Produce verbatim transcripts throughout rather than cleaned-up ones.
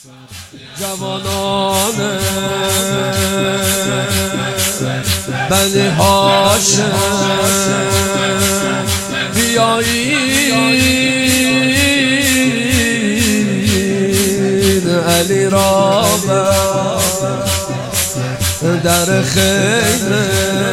جوانان بنی هاشم بیایید علی را در خیمه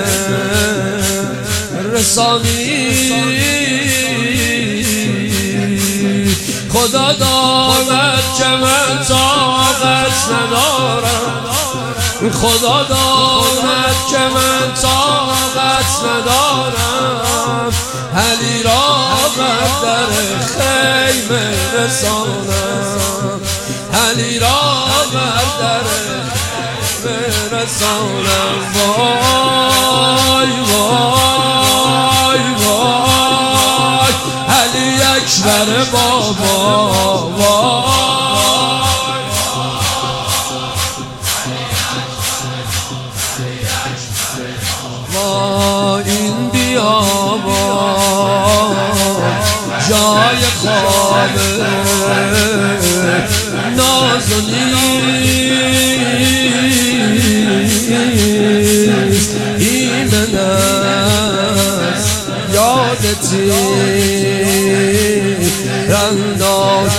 رسانید. خدا داند که من طاقت ندارم، خدا داند که من طاقت ندارم، علی را بر در خیمه رسانم، علی را بر در خیمه رسانم. وای وای وای علی اکبر بابا، وای وای این بیابان جای خواب نازنیست، ایمن است یاد تیرانداز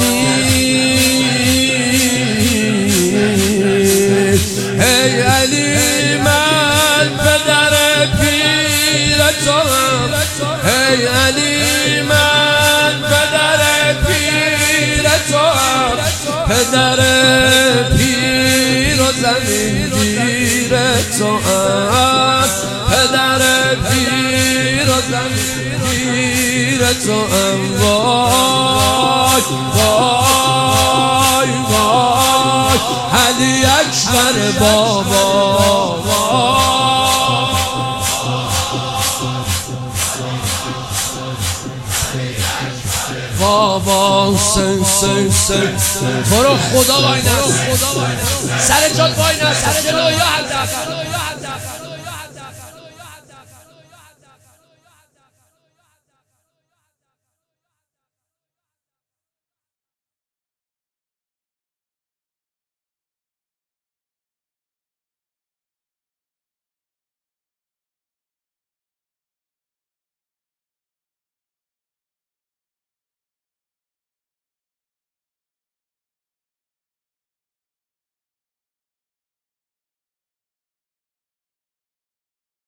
نیست. ای علی من پدر پیر توام، ای علی من پدر پیر توام، پدر پیر و زمین گیر توام، پدر پیر و زمین گیر توام. وای وای وای علی اکبر بابا، بابا سن سن سن برو خدا وای نه، سر جات وای نه، سر جلو یا حد